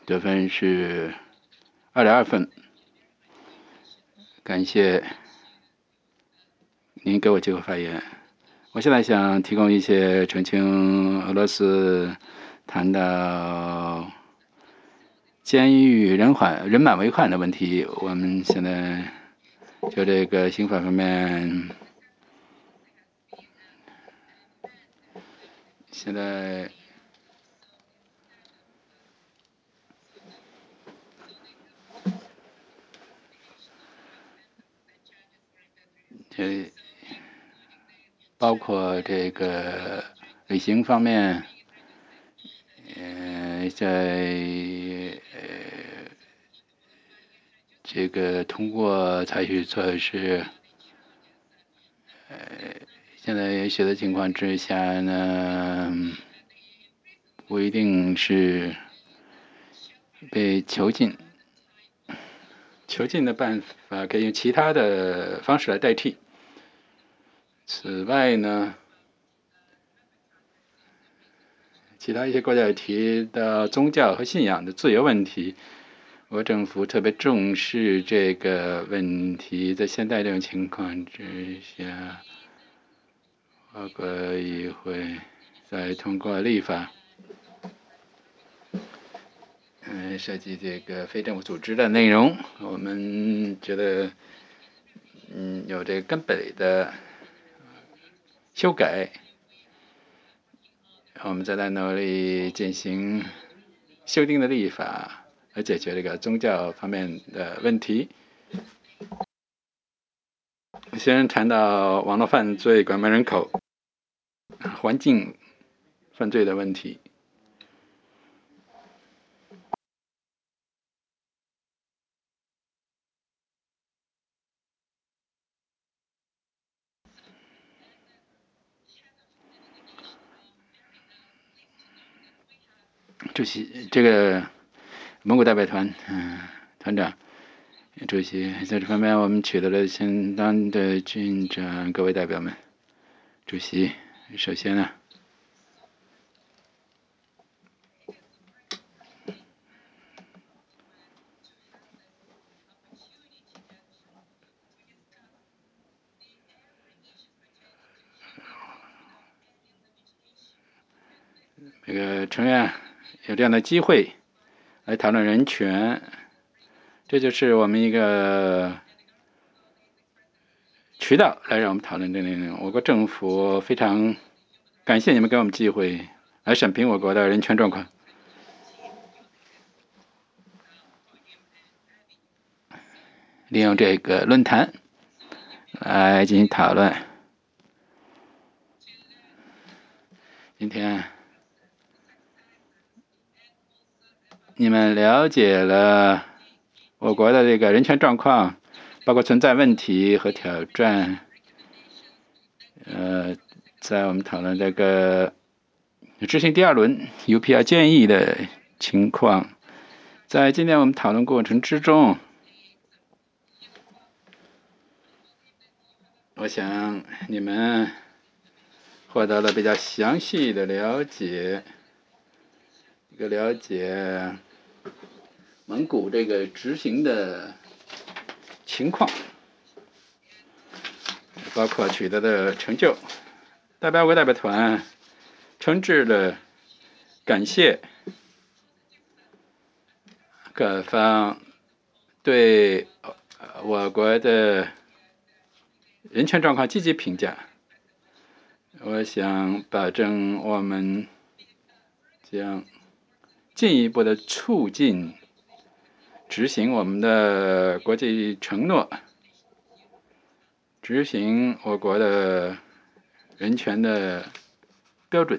得分是2.2分。感谢您给我机会发言。我现在想提供一些澄清俄罗斯谈到监狱人满为患的问题。我们现在就这个刑法方面，现在包括这个旅行方面，在这个通过采取措施，现在有些的情况之下呢，不一定是被囚禁。囚禁的办法可以用其他的方式来代替。此外呢，其他一些国家也提到宗教和信仰的自由问题。我政府特别重视这个问题，在现在这种情况之下，我国议会再通过立法，涉及这个非政府组织的内容，我们觉得，有这个根本的修改，我们再来努力进行修订的立法。来解决这个宗教方面的问题。先谈到网络犯罪、拐卖人口、环境犯罪的问题。主席，这个蒙古代表团，团长。主席，在这方面我们取得了相当的进展，各位代表们。主席，首先呢，这个成员有这样的机会来讨论人权，这就是我们一个渠道来让我们讨论这个内容。我国政府非常感谢你们给我们机会来审评我国的人权状况，利用这个论坛来进行讨论。今天你们了解了我国的这个人权状况，包括存在问题和挑战。在我们讨论这个执行第2轮 UPR 建议的情况，在今天我们讨论过程之中，我想你们获得了比较详细的了解，蒙古这个执行的情况，包括取得的成就。代表国代表团诚挚的感谢各方对我国的人权状况积极评价。我想保证我们将进一步的促进执行我们的国际承诺，执行我国的人权的标准。